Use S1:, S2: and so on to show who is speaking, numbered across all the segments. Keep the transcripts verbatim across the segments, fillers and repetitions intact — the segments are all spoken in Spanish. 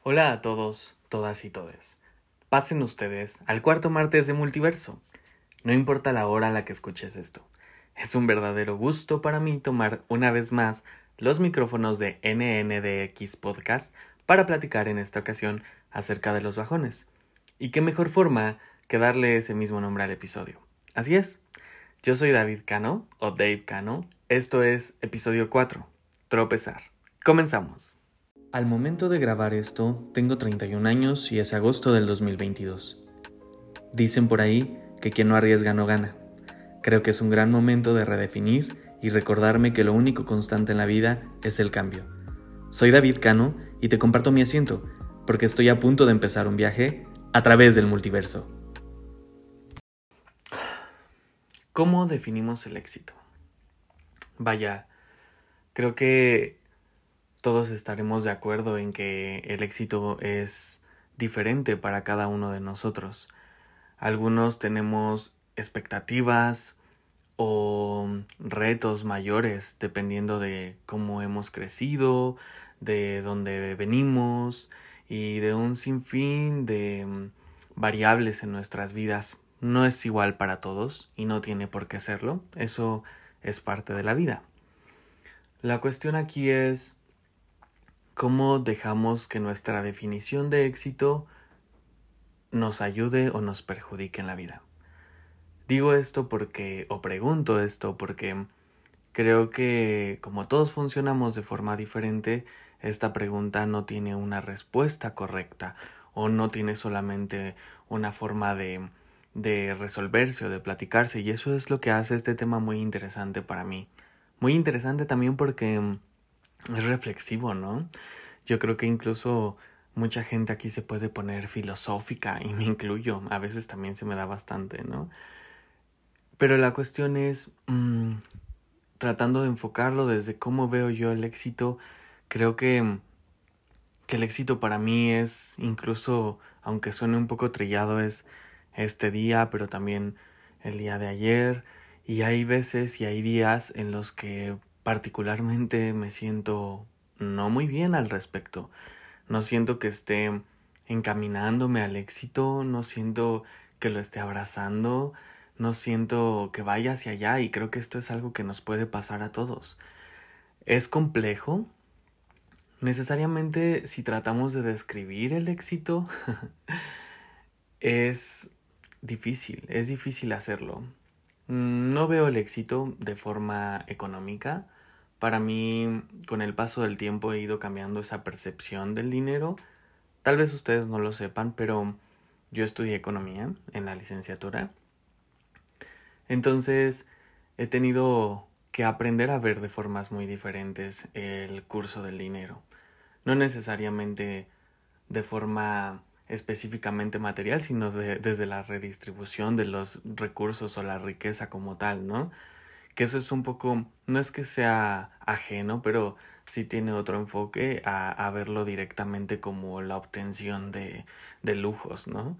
S1: Hola a todos, todas y todes. Pasen ustedes al cuarto martes de Multiverso. No importa la hora a la que escuches esto. Es un verdadero gusto para mí tomar una vez más los micrófonos de N N D X Podcast para platicar en esta ocasión acerca de los bajones. Y qué mejor forma que darle ese mismo nombre al episodio. Así es, yo soy David Cano, o Dave Cano. Esto es episodio cuatro, Tropezar. Comenzamos. Al momento de grabar esto, tengo treinta y un años y es agosto del dos mil veintidós. Dicen por ahí que quien no arriesga no gana. Creo que es un gran momento de redefinir y recordarme que lo único constante en la vida es el cambio. Soy David Cano y te comparto mi asiento, porque estoy a punto de empezar un viaje a través del multiverso. ¿Cómo definimos el éxito? Vaya, creo que todos estaremos de acuerdo en que el éxito es diferente para cada uno de nosotros. Algunos tenemos expectativas o retos mayores dependiendo de cómo hemos crecido, de dónde venimos y de un sinfín de variables en nuestras vidas. No es igual para todos y no tiene por qué serlo. Eso es parte de la vida. La cuestión aquí es cómo dejamos que nuestra definición de éxito nos ayude o nos perjudique en la vida. Digo esto porque, o pregunto esto porque creo que como todos funcionamos de forma diferente, esta pregunta no tiene una respuesta correcta o no tiene solamente una forma de, de resolverse o de platicarse, y eso es lo que hace este tema muy interesante para mí. Muy interesante también porque es reflexivo, ¿no? Yo creo que incluso mucha gente aquí se puede poner filosófica y me incluyo. A veces también se me da bastante, ¿no? Pero la cuestión es, mmm, tratando de enfocarlo desde cómo veo yo el éxito, creo que, que el éxito para mí es, incluso, aunque suene un poco trillado, es este día, pero también el día de ayer. Y hay veces y hay días en los que particularmente me siento no muy bien al respecto. No siento que esté encaminándome al éxito, no siento que lo esté abrazando, no siento que vaya hacia allá, y creo que esto es algo que nos puede pasar a todos. ¿Es complejo? Necesariamente, si tratamos de describir el éxito, es difícil, es difícil hacerlo. No veo el éxito de forma económica. Para mí, con el paso del tiempo he ido cambiando esa percepción del dinero. Tal vez ustedes no lo sepan, pero yo estudié economía en la licenciatura. Entonces, he tenido que aprender a ver de formas muy diferentes el curso del dinero. No necesariamente de forma específicamente material, sino de, desde la redistribución de los recursos o la riqueza como tal, ¿no? Que eso es un poco, no es que sea ajeno, pero sí tiene otro enfoque a, a verlo directamente como la obtención de, de lujos, ¿no?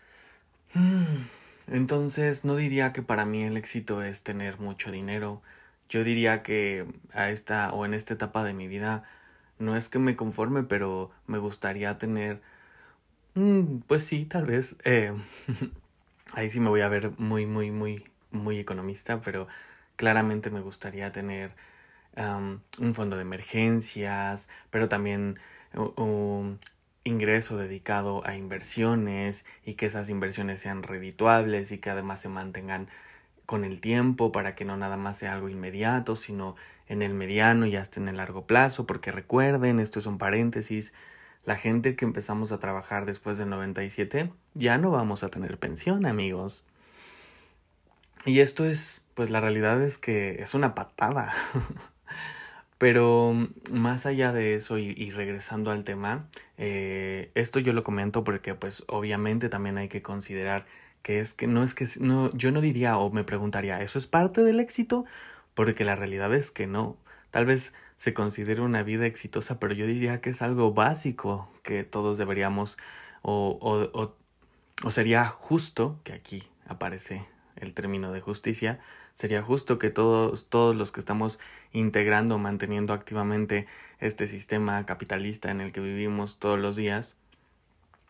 S1: Entonces, no diría que para mí el éxito es tener mucho dinero. Yo diría que a esta o en esta etapa de mi vida no es que me conforme, pero me gustaría tener, mm, pues sí, tal vez, eh, ahí sí me voy a ver muy, muy, muy, muy economista, pero claramente me gustaría tener um, un fondo de emergencias, pero también uh, un ingreso dedicado a inversiones, y que esas inversiones sean redituables y que además se mantengan con el tiempo, para que no nada más sea algo inmediato, sino en el mediano y hasta en el largo plazo, porque recuerden, esto es un paréntesis, la gente que empezamos a trabajar después del noventa y siete ya no vamos a tener pensión, amigos. Y esto es, pues la realidad es que es una patada. Pero más allá de eso y, y regresando al tema, eh, esto yo lo comento porque pues obviamente también hay que considerar que es que no es que no, yo no diría o me preguntaría, ¿eso es parte del éxito? Porque la realidad es que no. Tal vez se considere una vida exitosa, pero yo diría que es algo básico que todos deberíamos o, o, o, o sería justo, que aquí aparece el término de justicia, sería justo que todos, todos los que estamos integrando, manteniendo activamente este sistema capitalista en el que vivimos todos los días,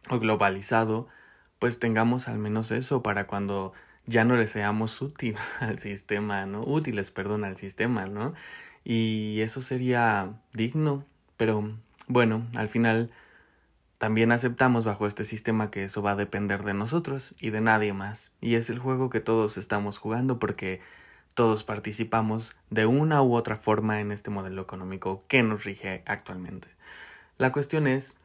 S1: o globalizado, pues tengamos al menos eso para cuando ya no le seamos útil al sistema, ¿no? Útiles, perdón, al sistema, ¿no? Y eso sería digno, pero bueno, al final también aceptamos bajo este sistema que eso va a depender de nosotros y de nadie más. Y es el juego que todos estamos jugando porque todos participamos de una u otra forma en este modelo económico que nos rige actualmente. La cuestión es,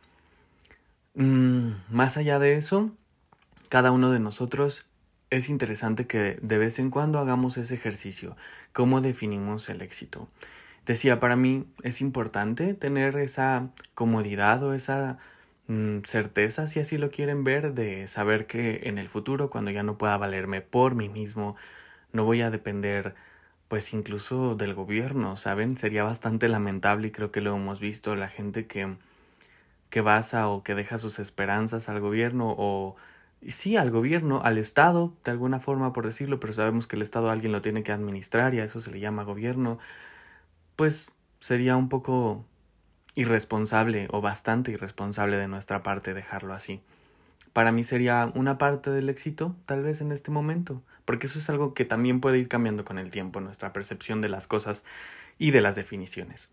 S1: mmm, más allá de eso, cada uno de nosotros es interesante que de vez en cuando hagamos ese ejercicio. ¿Cómo definimos el éxito? Decía, para mí es importante tener esa comodidad o esa mm, certeza, si así lo quieren ver, de saber que en el futuro, cuando ya no pueda valerme por mí mismo, no voy a depender, pues incluso del gobierno, ¿saben? Sería bastante lamentable y creo que lo hemos visto, la gente que, que basa o que deja sus esperanzas al gobierno o y sí, al gobierno, al Estado, de alguna forma por decirlo, pero sabemos que el Estado alguien lo tiene que administrar y a eso se le llama gobierno, pues sería un poco irresponsable o bastante irresponsable de nuestra parte dejarlo así. Para mí sería una parte del éxito, tal vez en este momento, porque eso es algo que también puede ir cambiando con el tiempo, nuestra percepción de las cosas y de las definiciones.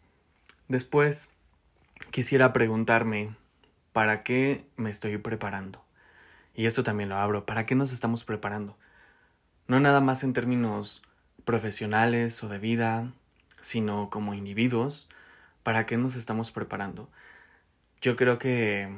S1: Después, quisiera preguntarme, ¿para qué me estoy preparando? Y esto también lo abro, ¿para qué nos estamos preparando? No nada más en términos profesionales o de vida, sino como individuos, ¿para qué nos estamos preparando? Yo creo que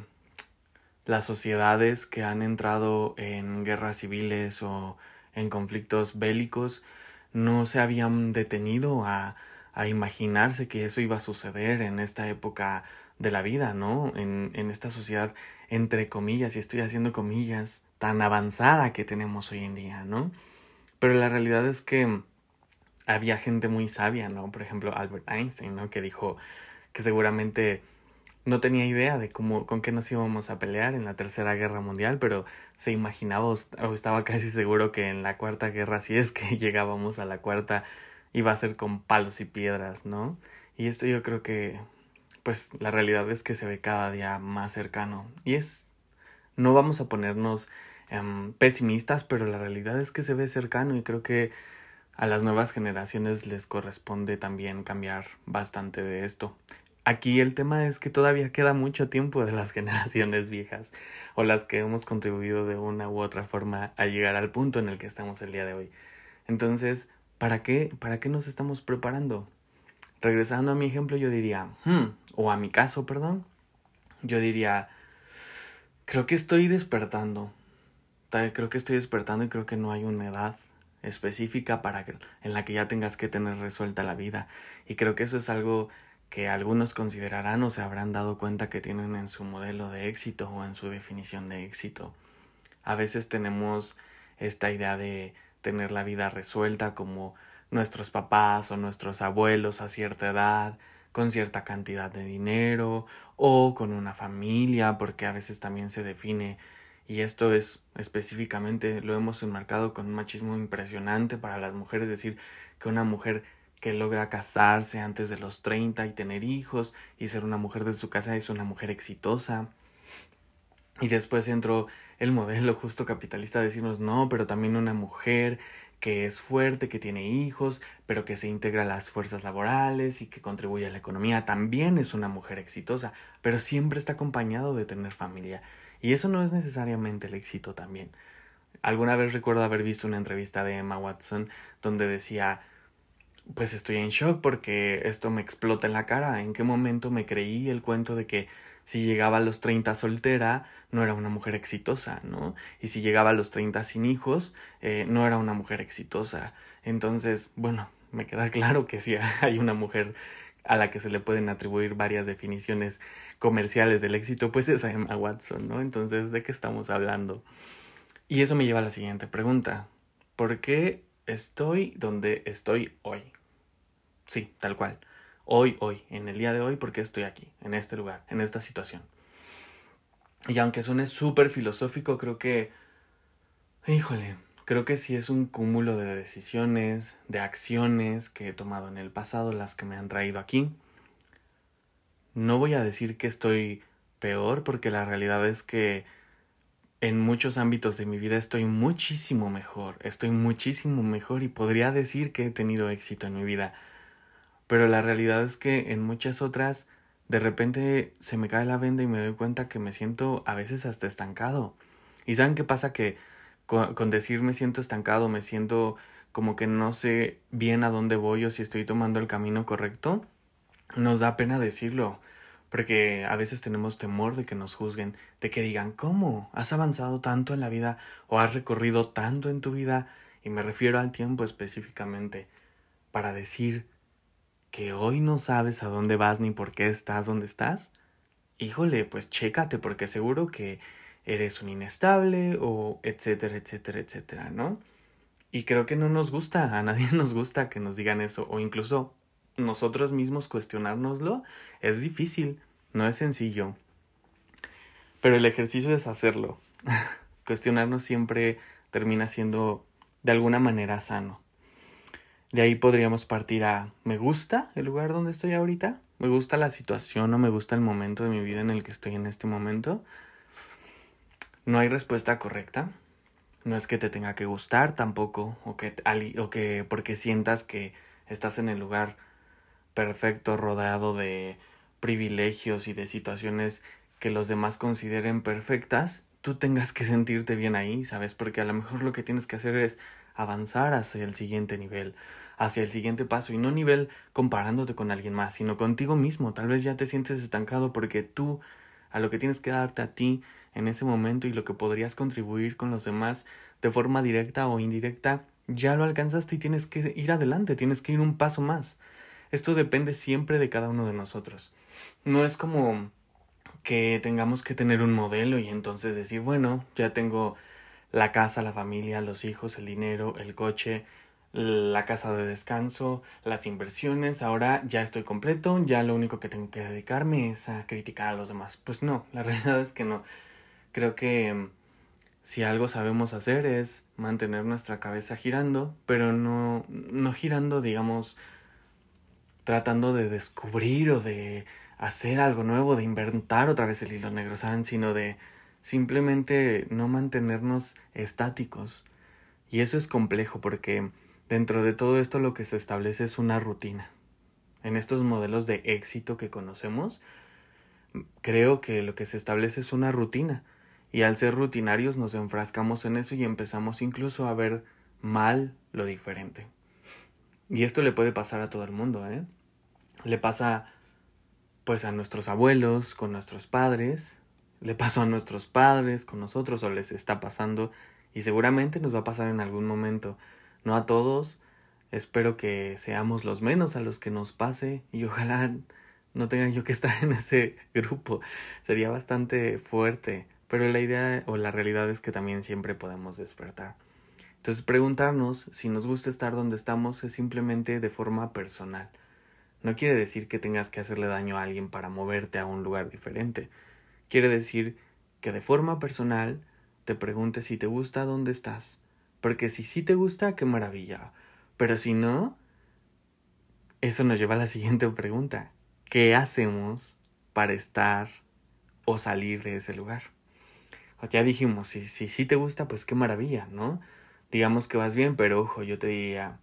S1: las sociedades que han entrado en guerras civiles o en conflictos bélicos no se habían detenido a, a imaginarse que eso iba a suceder en esta época de la vida, ¿no? En, en esta sociedad, entre comillas, y estoy haciendo comillas, tan avanzada que tenemos hoy en día, ¿no? Pero la realidad es que había gente muy sabia, ¿no? Por ejemplo, Albert Einstein, ¿no? Que dijo que seguramente no tenía idea de cómo, con qué nos íbamos a pelear en la Tercera Guerra Mundial, pero se imaginaba o estaba casi seguro que en la Cuarta Guerra, si es que llegábamos a la cuarta, iba a ser con palos y piedras, ¿no? Y esto yo creo que, pues, la realidad es que se ve cada día más cercano. Y es, no vamos a ponernos um, pesimistas, pero la realidad es que se ve cercano y creo que a las nuevas generaciones les corresponde también cambiar bastante de esto. Aquí el tema es que todavía queda mucho tiempo de las generaciones viejas o las que hemos contribuido de una u otra forma a llegar al punto en el que estamos el día de hoy. Entonces, ¿para qué? ¿Para qué nos estamos preparando? Regresando a mi ejemplo, yo diría, hmm, o a mi caso, perdón, yo diría, creo que estoy despertando. Creo que estoy despertando y creo que no hay una edad específica para que, en la que ya tengas que tener resuelta la vida. Y creo que eso es algo que algunos considerarán o se habrán dado cuenta que tienen en su modelo de éxito o en su definición de éxito. A veces tenemos esta idea de tener la vida resuelta como nuestros papás o nuestros abuelos a cierta edad, con cierta cantidad de dinero o con una familia, porque a veces también se define, y esto es específicamente, lo hemos enmarcado con un machismo impresionante para las mujeres, es decir, que una mujer que logra casarse antes de los treinta y tener hijos y ser una mujer de su casa es una mujer exitosa. Y después entró el modelo justo capitalista a decirnos no, pero también una mujer que es fuerte, que tiene hijos, pero que se integra a las fuerzas laborales y que contribuye a la economía, también es una mujer exitosa, pero siempre está acompañado de tener familia. Y eso no es necesariamente el éxito también. Alguna vez recuerdo haber visto una entrevista de Emma Watson donde decía, pues estoy en shock porque esto me explota en la cara. ¿En qué momento me creí el cuento de que si llegaba a los treinta soltera no era una mujer exitosa, ¿no? Y si llegaba a los treinta sin hijos, eh, no era una mujer exitosa? Entonces, bueno, me queda claro que si hay una mujer a la que se le pueden atribuir varias definiciones comerciales del éxito, pues es a Emma Watson, ¿no? Entonces, ¿de qué estamos hablando? Y eso me lleva a la siguiente pregunta. ¿Por qué estoy donde estoy hoy? Sí, tal cual. Hoy, hoy, en el día de hoy, ¿por qué estoy aquí, en este lugar, en esta situación? Y aunque suene súper filosófico, creo que, híjole, creo que sí es un cúmulo de decisiones, de acciones que he tomado en el pasado, las que me han traído aquí. No voy a decir que estoy peor, porque la realidad es que en muchos ámbitos de mi vida estoy muchísimo mejor, estoy muchísimo mejor y podría decir que he tenido éxito en mi vida. Pero la realidad es que en muchas otras, de repente se me cae la venda y me doy cuenta que me siento a veces hasta estancado. ¿Y saben qué pasa? Que con, con decir me siento estancado, me siento como que no sé bien a dónde voy o si estoy tomando el camino correcto, nos da pena decirlo. Porque a veces tenemos temor de que nos juzguen, de que digan, ¿cómo? ¿Has avanzado tanto en la vida o has recorrido tanto en tu vida? Y me refiero al tiempo específicamente, para decir que hoy no sabes a dónde vas ni por qué estás donde estás. Híjole, pues chécate, porque seguro que eres un inestable o etcétera, etcétera, etcétera, ¿no? Y creo que no nos gusta, a nadie nos gusta que nos digan eso, o incluso nosotros mismos cuestionárnoslo. Es difícil, no es sencillo, pero el ejercicio es hacerlo. Cuestionarnos siempre termina siendo de alguna manera sano. De ahí podríamos partir a, ¿me gusta el lugar donde estoy ahorita? ¿Me gusta la situación o me gusta el momento de mi vida en el que estoy en este momento? No hay respuesta correcta. No es que te tenga que gustar tampoco, o que, o que porque sientas que estás en el lugar perfecto, rodeado de privilegios y de situaciones que los demás consideren perfectas, tú tengas que sentirte bien ahí, ¿sabes? Porque a lo mejor lo que tienes que hacer es avanzar hacia el siguiente nivel, hacia el siguiente paso, y no nivel comparándote con alguien más, sino contigo mismo. Tal vez ya te sientes estancado porque tú, a lo que tienes que darte a ti en ese momento y lo que podrías contribuir con los demás de forma directa o indirecta, ya lo alcanzaste y tienes que ir adelante, tienes que ir un paso más. Esto depende siempre de cada uno de nosotros. No es como que tengamos que tener un modelo y entonces decir, bueno, ya tengo la casa, la familia, los hijos, el dinero, el coche, la casa de descanso, las inversiones, ahora ya estoy completo, ya lo único que tengo que dedicarme es a criticar a los demás. Pues no, la realidad es que no. Creo que si algo sabemos hacer es mantener nuestra cabeza girando, pero no, no girando, digamos, tratando de descubrir o de hacer algo nuevo, de inventar otra vez el hilo negro, ¿saben? Sino de simplemente no mantenernos estáticos. Y eso es complejo porque dentro de todo esto lo que se establece es una rutina. En estos modelos de éxito que conocemos, creo que lo que se establece es una rutina. Y al ser rutinarios nos enfrascamos en eso y empezamos incluso a ver mal lo diferente. Y esto le puede pasar a todo el mundo, ¿eh? Le pasa pues a nuestros abuelos, con nuestros padres, le pasó a nuestros padres, con nosotros, o les está pasando, y seguramente nos va a pasar en algún momento. No a todos, espero que seamos los menos a los que nos pase, y ojalá no tenga yo que estar en ese grupo. Sería bastante fuerte, pero la idea o la realidad es que también siempre podemos despertar. Entonces preguntarnos si nos gusta estar donde estamos es simplemente de forma personal. No quiere decir que tengas que hacerle daño a alguien para moverte a un lugar diferente. Quiere decir que de forma personal te preguntes si te gusta dónde estás. Porque si sí te gusta, qué maravilla. Pero si no, eso nos lleva a la siguiente pregunta. ¿Qué hacemos para estar o salir de ese lugar? Pues ya dijimos, si sí si, si te gusta, pues qué maravilla, ¿no? Digamos que vas bien, pero ojo, yo te diría,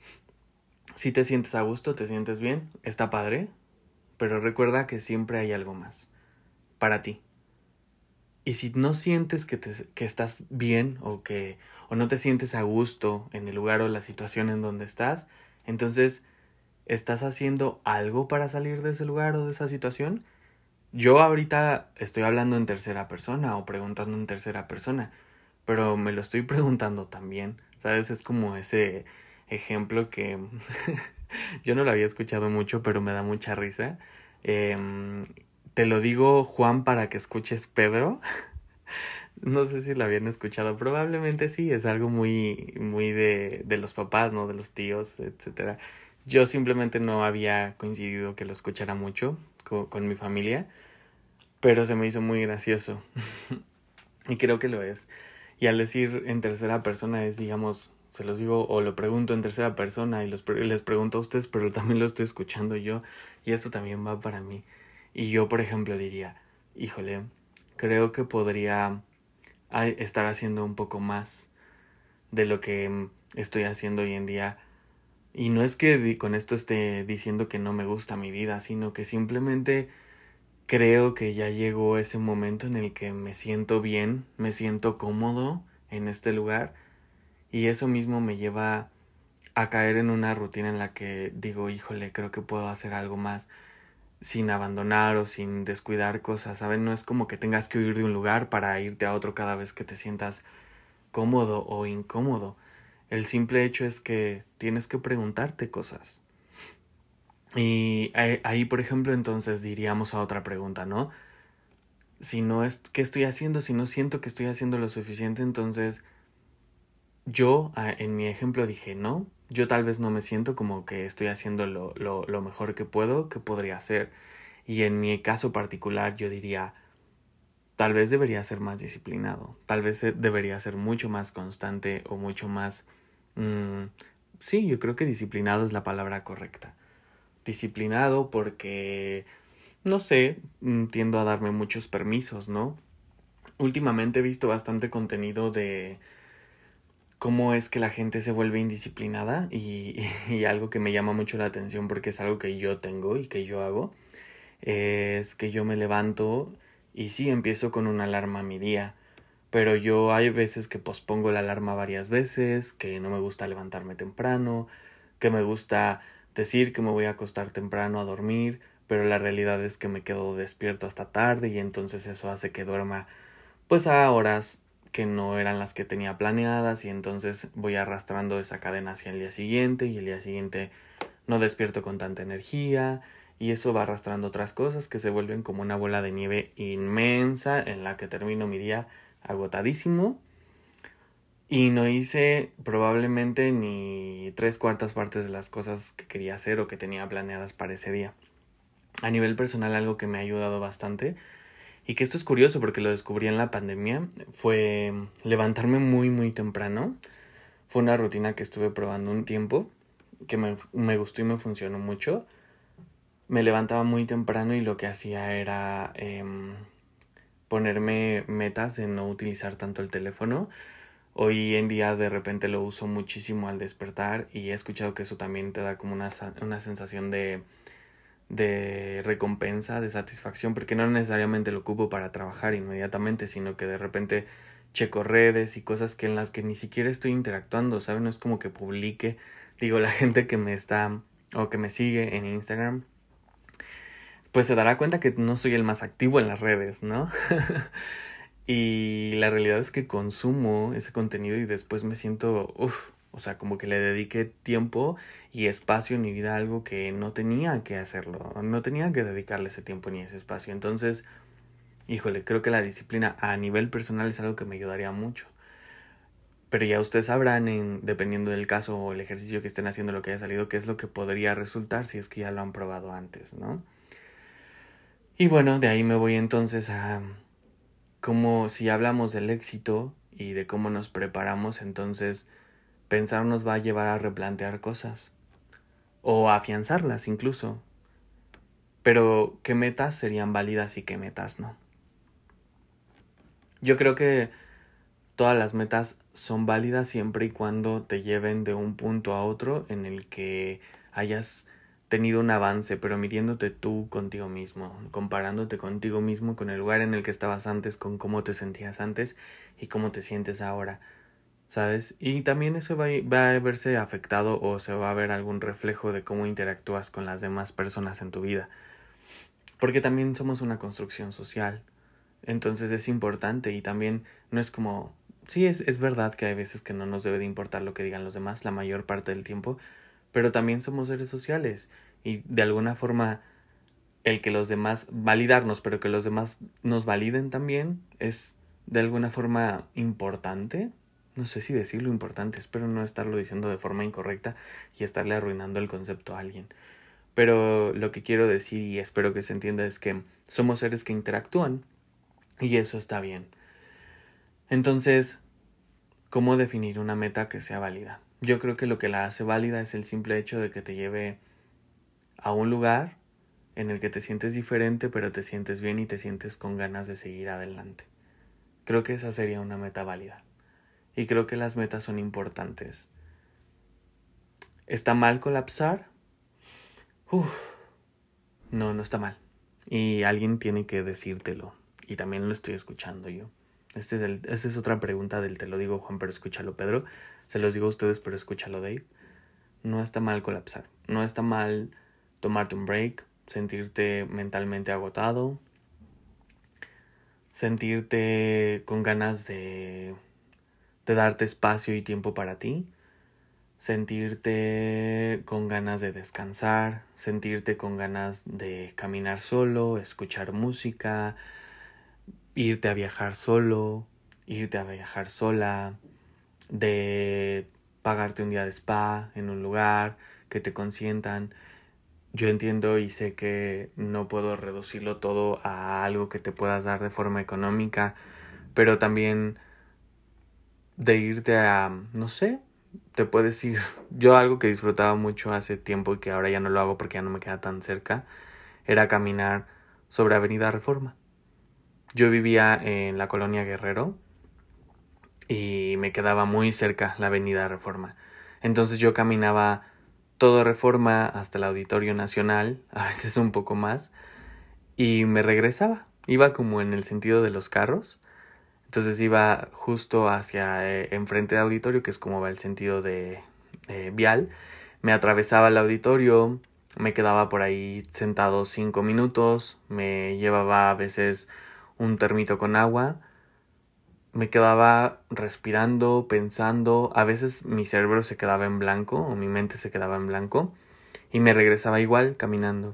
S1: si te sientes a gusto, te sientes bien, está padre, pero recuerda que siempre hay algo más para ti. Y si no sientes que, te, que estás bien o que o no te sientes a gusto en el lugar o la situación en donde estás, entonces, ¿estás haciendo algo para salir de ese lugar o de esa situación? Yo ahorita estoy hablando en tercera persona o preguntando en tercera persona, pero me lo estoy preguntando también, ¿sabes? Es como ese ejemplo que yo no lo había escuchado mucho, pero me da mucha risa. Eh, te lo digo, Juan, para que escuches Pedro. No sé si lo habían escuchado, probablemente sí, es algo muy, muy de, de los papás, ¿no? De los tíos, etcétera. Yo simplemente no había coincidido que lo escuchara mucho con, con mi familia, pero se me hizo muy gracioso. Y creo que lo es. Y al decir en tercera persona es, digamos, se los digo o lo pregunto en tercera persona y los, les pregunto a ustedes, pero también lo estoy escuchando yo y esto también va para mí. Y yo, por ejemplo, diría, híjole, creo que podría estar haciendo un poco más de lo que estoy haciendo hoy en día. Y no es que con esto esté diciendo que no me gusta mi vida, sino que simplemente creo que ya llegó ese momento en el que me siento bien, me siento cómodo en este lugar, y eso mismo me lleva a caer en una rutina en la que digo, híjole, creo que puedo hacer algo más sin abandonar o sin descuidar cosas, ¿saben? No es como que tengas que huir de un lugar para irte a otro cada vez que te sientas cómodo o incómodo. El simple hecho es que tienes que preguntarte cosas. Y ahí, por ejemplo, entonces diríamos a otra pregunta, ¿no? Si no es, ¿qué estoy haciendo? Si no siento que estoy haciendo lo suficiente, entonces yo, en mi ejemplo, dije, no, yo tal vez no me siento como que estoy haciendo lo, lo, lo mejor que puedo, que podría hacer. Y en mi caso particular, yo diría, tal vez debería ser más disciplinado, tal vez debería ser mucho más constante o mucho más... Mmm, sí, yo creo que disciplinado es la palabra correcta. Disciplinado porque, no sé, tiendo a darme muchos permisos, ¿no? Últimamente he visto bastante contenido de cómo es que la gente se vuelve indisciplinada y, y algo que me llama mucho la atención porque es algo que yo tengo y que yo hago, es que yo me levanto y sí empiezo con una alarma a mi día, pero yo hay veces que pospongo la alarma varias veces, que no me gusta levantarme temprano, que me gusta decir que me voy a acostar temprano a dormir, pero la realidad es que me quedo despierto hasta tarde y entonces eso hace que duerma pues a horas que no eran las que tenía planeadas y entonces voy arrastrando esa cadena hacia el día siguiente y el día siguiente no despierto con tanta energía y eso va arrastrando otras cosas que se vuelven como una bola de nieve inmensa en la que termino mi día agotadísimo y no hice probablemente ni tres cuartas partes de las cosas que quería hacer o que tenía planeadas para ese día. A nivel personal, algo que me ha ayudado bastante y que esto es curioso porque lo descubrí en la pandemia fue levantarme muy muy temprano. Fue una rutina que estuve probando un tiempo que me, me gustó y me funcionó mucho. Me levantaba muy temprano y lo que hacía era eh, ponerme metas de no utilizar tanto el teléfono. Hoy en día de repente lo uso muchísimo al despertar y he escuchado que eso también te da como una, una sensación de, de recompensa, de satisfacción, porque no necesariamente lo ocupo para trabajar inmediatamente, sino que de repente checo redes y cosas que en las que ni siquiera estoy interactuando, ¿sabes? No es como que publique, digo, la gente que me está o que me sigue en Instagram, pues se dará cuenta que no soy el más activo en las redes, ¿no? Y la realidad es que consumo ese contenido y después me siento, uff, o sea, como que le dediqué tiempo y espacio en mi vida a algo que no tenía que hacerlo, no tenía que dedicarle ese tiempo ni ese espacio. Entonces, híjole, creo que la disciplina a nivel personal es algo que me ayudaría mucho. Pero ya ustedes sabrán, en, dependiendo del caso o el ejercicio que estén haciendo, lo que haya salido, qué es lo que podría resultar si es que ya lo han probado antes, ¿no? Y bueno, de ahí me voy entonces a... como si hablamos del éxito y de cómo nos preparamos, entonces pensar nos va a llevar a replantear cosas o a afianzarlas incluso. Pero ¿qué metas serían válidas y qué metas no? Yo creo que todas las metas son válidas siempre y cuando te lleven de un punto a otro en el que hayas tenido un avance, pero midiéndote tú contigo mismo, comparándote contigo mismo con el lugar en el que estabas antes, con cómo te sentías antes y cómo te sientes ahora, ¿sabes? Y también eso va a, va a verse afectado o se va a ver algún reflejo de cómo interactúas con las demás personas en tu vida, porque también somos una construcción social, entonces es importante y también no es como... Sí, es, es verdad que hay veces que no nos debe de importar lo que digan los demás la mayor parte del tiempo, pero también somos seres sociales y de alguna forma el que los demás validarnos, pero que los demás nos validen también es de alguna forma importante. No sé si decirlo importante, espero no estarlo diciendo de forma incorrecta y estarle arruinando el concepto a alguien. Pero lo que quiero decir y espero que se entienda es que somos seres que interactúan y eso está bien. Entonces, ¿cómo definir una meta que sea válida? Yo creo que lo que la hace válida es el simple hecho de que te lleve a un lugar en el que te sientes diferente, pero te sientes bien y te sientes con ganas de seguir adelante. Creo que esa sería una meta válida. Y creo que las metas son importantes. ¿Está mal colapsar? Uf, no, no está mal. Y alguien tiene que decírtelo. Y también lo estoy escuchando yo. Este es el, esta es otra pregunta del te lo digo Juan, pero escúchalo Pedro. Se los digo a ustedes, pero escúchalo Dave. No está mal colapsar. No está mal tomarte un break, sentirte mentalmente agotado, sentirte con ganas de, de darte espacio y tiempo para ti, sentirte con ganas de descansar, sentirte con ganas de caminar solo, escuchar música, irte a viajar solo, irte a viajar sola, de pagarte un día de spa en un lugar, que te consientan. Yo entiendo y sé que no puedo reducirlo todo a algo que te puedas dar de forma económica, pero también de irte a, no sé, te puedes ir. Yo algo que disfrutaba mucho hace tiempo y que ahora ya no lo hago porque ya no me queda tan cerca, era caminar sobre Avenida Reforma. Yo vivía en la colonia Guerrero y me quedaba muy cerca la Avenida Reforma. Entonces yo caminaba todo Reforma hasta el Auditorio Nacional, a veces un poco más, y me regresaba. Iba como en el sentido de los carros, entonces iba justo hacia eh, enfrente del auditorio, que es como va el sentido de eh, vial. Me atravesaba el auditorio, me quedaba por ahí sentado cinco minutos, me llevaba a veces un termito con agua, me quedaba respirando, pensando, a veces mi cerebro se quedaba en blanco o mi mente se quedaba en blanco y me regresaba igual caminando.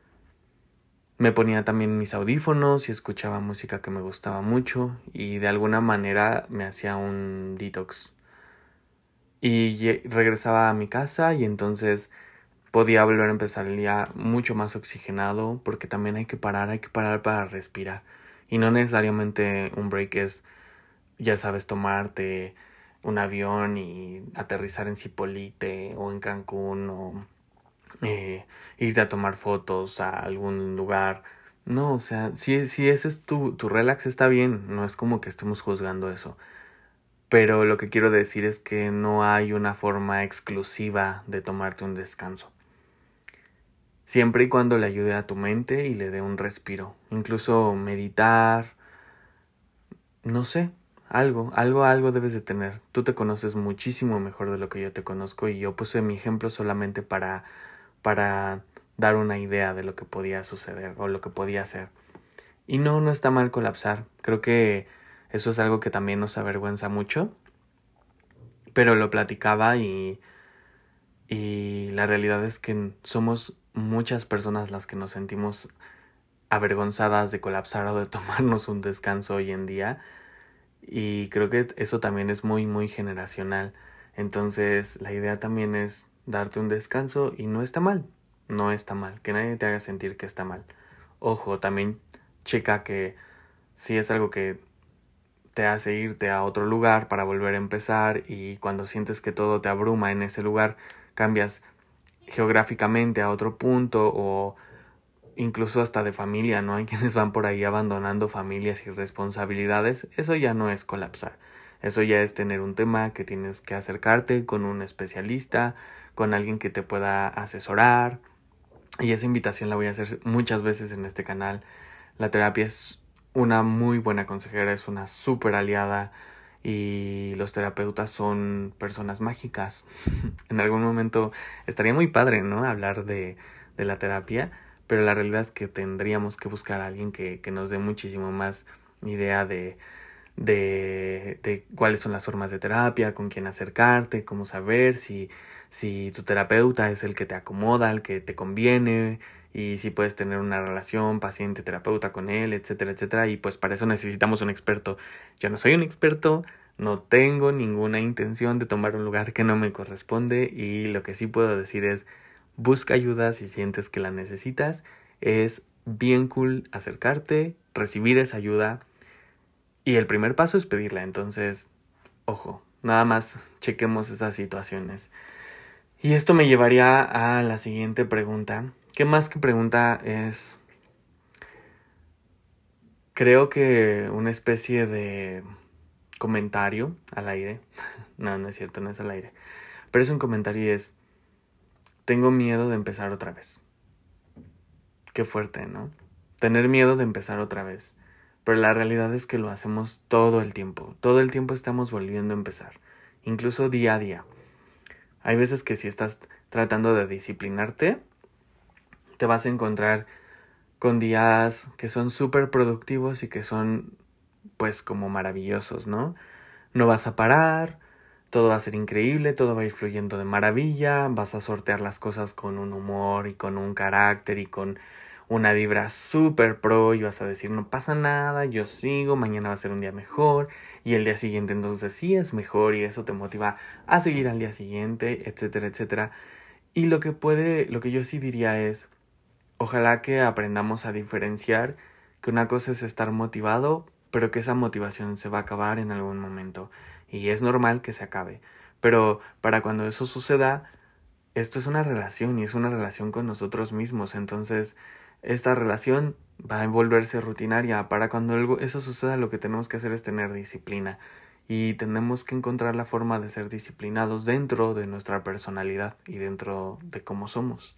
S1: Me ponía también mis audífonos y escuchaba música que me gustaba mucho y de alguna manera me hacía un detox. Y regresaba a mi casa y entonces podía volver a empezar el día mucho más oxigenado porque también hay que parar, hay que parar para respirar. Y no necesariamente un break es, ya sabes, tomarte un avión y aterrizar en Zipolite o en Cancún o eh, irte a tomar fotos a algún lugar. No, o sea, si, si ese es tu, tu relax está bien, no es como que estemos juzgando eso. Pero lo que quiero decir es que no hay una forma exclusiva de tomarte un descanso. Siempre y cuando le ayude a tu mente y le dé un respiro. Incluso meditar, no sé, algo, algo, algo debes de tener. Tú te conoces muchísimo mejor de lo que yo te conozco y yo puse mi ejemplo solamente para, para dar una idea de lo que podía suceder o lo que podía hacer. Y no, no está mal colapsar. Creo que eso es algo que también nos avergüenza mucho. Pero lo platicaba y, y la realidad es que somos muchas personas las que nos sentimos avergonzadas de colapsar o de tomarnos un descanso hoy en día. Y creo que eso también es muy, muy generacional. Entonces la idea también es darte un descanso y no está mal. No está mal. Que nadie te haga sentir que está mal. Ojo, también checa que si es algo que te hace irte a otro lugar para volver a empezar y cuando sientes que todo te abruma en ese lugar, cambias geográficamente a otro punto o incluso hasta de familia, ¿no? Hay quienes van por ahí abandonando familias y responsabilidades. Eso ya no es colapsar. Eso ya es tener un tema que tienes que acercarte con un especialista, con alguien que te pueda asesorar. Y esa invitación la voy a hacer muchas veces en este canal. La terapia es una muy buena consejera, es una súper aliada y los terapeutas son personas mágicas. En algún momento estaría muy padre, ¿no? Hablar de, de la terapia, pero la realidad es que tendríamos que buscar a alguien que, que nos dé muchísimo más idea de, de, de cuáles son las formas de terapia, con quién acercarte, cómo saber si, si tu terapeuta es el que te acomoda, el que te conviene, y si puedes tener una relación paciente-terapeuta con él, etcétera, etcétera. Y pues para eso necesitamos un experto. Yo no soy un experto, no tengo ninguna intención de tomar un lugar que no me corresponde y lo que sí puedo decir es busca ayuda si sientes que la necesitas. Es bien cool acercarte, recibir esa ayuda y el primer paso es pedirla. Entonces, ojo, nada más chequemos esas situaciones. Y esto me llevaría a la siguiente pregunta, ¿Qué más que pregunta es? Creo que una especie de comentario al aire. No, no es cierto, no es al aire. Pero es un comentario y es: tengo miedo de empezar otra vez. Qué fuerte, ¿no? Tener miedo de empezar otra vez. Pero la realidad es que lo hacemos todo el tiempo. Todo el tiempo estamos volviendo a empezar. Incluso día a día. Hay veces que si estás tratando de disciplinarte, te vas a encontrar con días que son súper productivos y que son pues como maravillosos, ¿no? No vas a parar, todo va a ser increíble, todo va a ir fluyendo de maravilla, vas a sortear las cosas con un humor y con un carácter y con una vibra súper pro y vas a decir no pasa nada, yo sigo, mañana va a ser un día mejor y el día siguiente entonces sí es mejor y eso te motiva a seguir al día siguiente, etcétera, etcétera. Y lo que puede, lo que yo sí diría es: ojalá que aprendamos a diferenciar que una cosa es estar motivado, pero que esa motivación se va a acabar en algún momento. Y es normal que se acabe. Pero para cuando eso suceda, esto es una relación y es una relación con nosotros mismos. Entonces, esta relación va a volverse rutinaria. Para cuando eso suceda, lo que tenemos que hacer es tener disciplina. Y tenemos que encontrar la forma de ser disciplinados dentro de nuestra personalidad y dentro de cómo somos.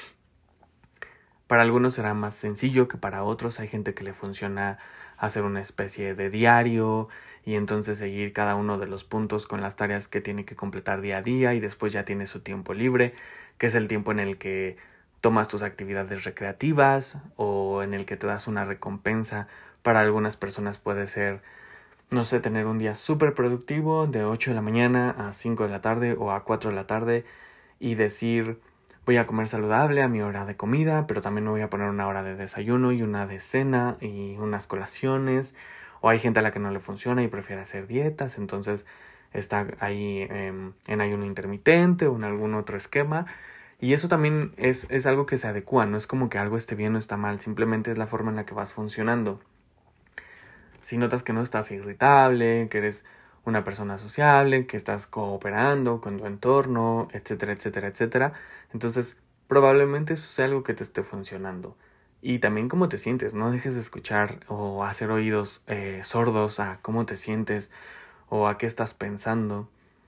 S1: Para algunos será más sencillo que para otros. Hay gente que le funciona hacer una especie de diario y entonces seguir cada uno de los puntos con las tareas que tiene que completar día a día y después ya tiene su tiempo libre, que es el tiempo en el que tomas tus actividades recreativas o en el que te das una recompensa. Para algunas personas puede ser, no sé, tener un día súper productivo de ocho de la mañana a cinco de la tarde o a cuatro de la tarde y decir: voy a comer saludable a mi hora de comida, pero también me voy a poner una hora de desayuno y una de cena y unas colaciones. O hay gente a la que no le funciona y prefiere hacer dietas, entonces está ahí eh, en ayuno intermitente o en algún otro esquema. Y eso también es, es algo que se adecua, no es como que algo esté bien o está mal, simplemente es la forma en la que vas funcionando. Si notas que no estás irritable, que eres una persona sociable, que estás cooperando con tu entorno, etcétera, etcétera, etcétera, entonces probablemente eso sea algo que te esté funcionando. Y también cómo te sientes, no dejes de escuchar o hacer oídos eh, sordos a cómo te sientes o a qué estás pensando,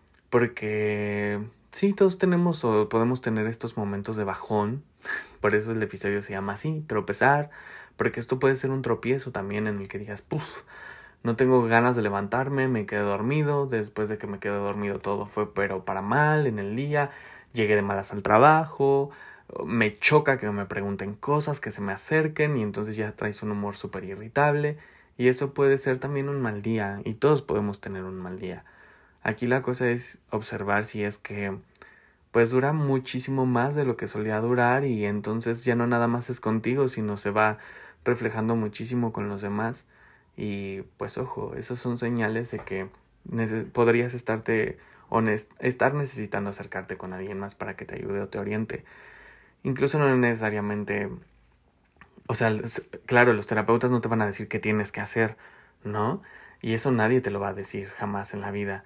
S1: porque sí, todos tenemos o podemos tener estos momentos de bajón. Por eso el episodio se llama así, tropezar, porque esto puede ser un tropiezo también en el que digas: puf, no tengo ganas de levantarme, me quedé dormido, después de que me quedé dormido todo fue pero para mal en el día, llegué de malas al trabajo, me choca que me pregunten cosas, que se me acerquen y entonces ya traes un humor súper irritable y eso puede ser también un mal día y todos podemos tener un mal día. Aquí la cosa es observar si es que pues dura muchísimo más de lo que solía durar y entonces ya no nada más es contigo, sino se va reflejando muchísimo con los demás. Y pues ojo, esas son señales de que neces- podrías estarte honest- estar necesitando acercarte con alguien más para que te ayude o te oriente. Incluso no necesariamente, o sea, claro, los terapeutas no te van a decir qué tienes que hacer, ¿no? Y eso nadie te lo va a decir jamás en la vida.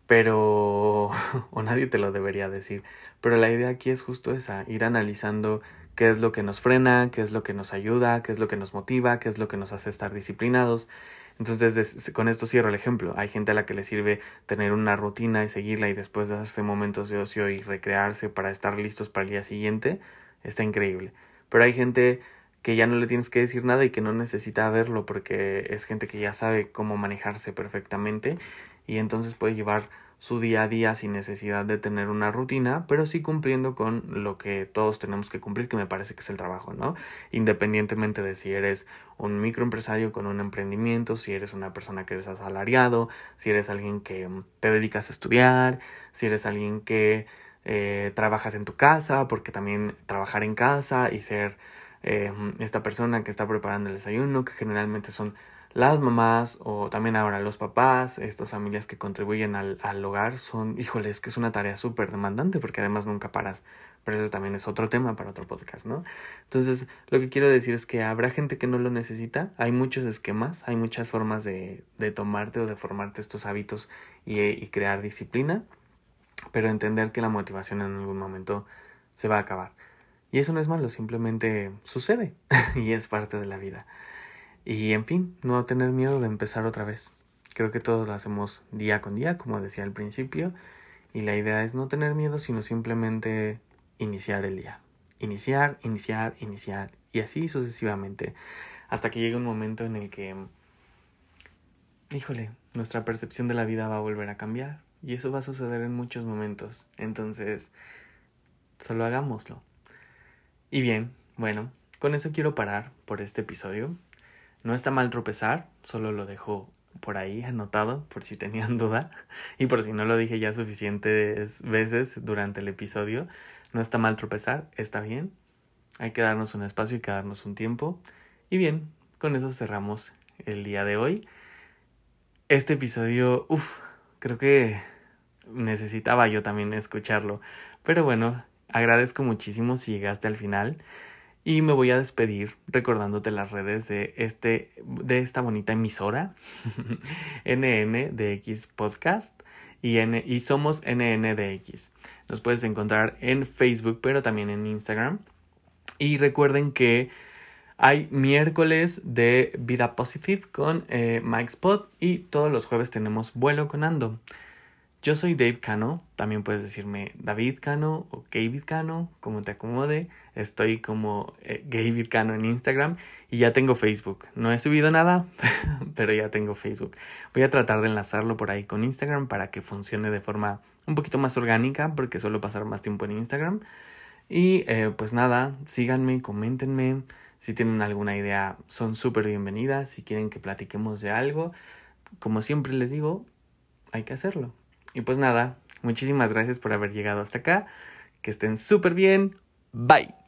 S1: Pero, o nadie te lo debería decir. Pero la idea aquí es justo esa, ir analizando qué es lo que nos frena, qué es lo que nos ayuda, qué es lo que nos motiva, qué es lo que nos hace estar disciplinados. Entonces, des, con esto cierro el ejemplo. Hay gente a la que le sirve tener una rutina y seguirla y después darse momentos de ocio y recrearse para estar listos para el día siguiente. Está increíble. Pero hay gente que ya no le tienes que decir nada y que no necesita verlo porque es gente que ya sabe cómo manejarse perfectamente y entonces puede llevar su día a día sin necesidad de tener una rutina, pero sí cumpliendo con lo que todos tenemos que cumplir, que me parece que es el trabajo, ¿no? Independientemente de si eres un microempresario con un emprendimiento, si eres una persona que eres asalariado, si eres alguien que te dedicas a estudiar, si eres alguien que eh, trabajas en tu casa, porque también trabajar en casa y ser eh, esta persona que está preparando el desayuno, que generalmente son las mamás o también ahora los papás, estas familias que contribuyen al, al hogar, son, híjole, es que es una tarea súper demandante porque además nunca paras, pero eso también es otro tema para otro podcast, ¿no? Entonces, lo que quiero decir es que habrá gente que no lo necesita, hay muchos esquemas, hay muchas formas de, de tomarte o de formarte estos hábitos y, y crear disciplina, pero entender que la motivación en algún momento se va a acabar. Y eso no es malo, simplemente sucede y es parte de la vida. Y en fin, no tener miedo de empezar otra vez. Creo que todos lo hacemos día con día, como decía al principio. Y la idea es no tener miedo, sino simplemente iniciar el día. Iniciar, iniciar, iniciar. Y así sucesivamente. Hasta que llegue un momento en el que, híjole, nuestra percepción de la vida va a volver a cambiar. Y eso va a suceder en muchos momentos. Entonces, solo hagámoslo. Y bien, bueno, con eso quiero parar por este episodio. No está mal tropezar, solo lo dejo por ahí anotado, por si tenían duda. Y por si no lo dije ya suficientes veces durante el episodio. No está mal tropezar, está bien. Hay que darnos un espacio y que darnos un tiempo. Y bien, con eso cerramos el día de hoy. Este episodio, uff, creo que necesitaba yo también escucharlo. Pero bueno, agradezco muchísimo si llegaste al final. Y me voy a despedir recordándote las redes de, este, de esta bonita emisora, N N D X Podcast, y, N, y somos N N D X. Nos puedes encontrar en Facebook, pero también en Instagram. Y recuerden que hay miércoles de Vida Positive con eh, Mike Spot y todos los jueves tenemos Vuelo con Ando. Yo soy Dave Cano, también puedes decirme David Cano o David Cano, como te acomode. Estoy como eh, David Cano en Instagram y ya tengo Facebook. No he subido nada, pero ya tengo Facebook. Voy a tratar de enlazarlo por ahí con Instagram para que funcione de forma un poquito más orgánica, porque suelo pasar más tiempo en Instagram. Y eh, pues nada, síganme, coméntenme. Si tienen alguna idea, son súper bienvenidas. Si quieren que platiquemos de algo, como siempre les digo, hay que hacerlo. Y pues nada, muchísimas gracias por haber llegado hasta acá. Que estén súper bien. Bye.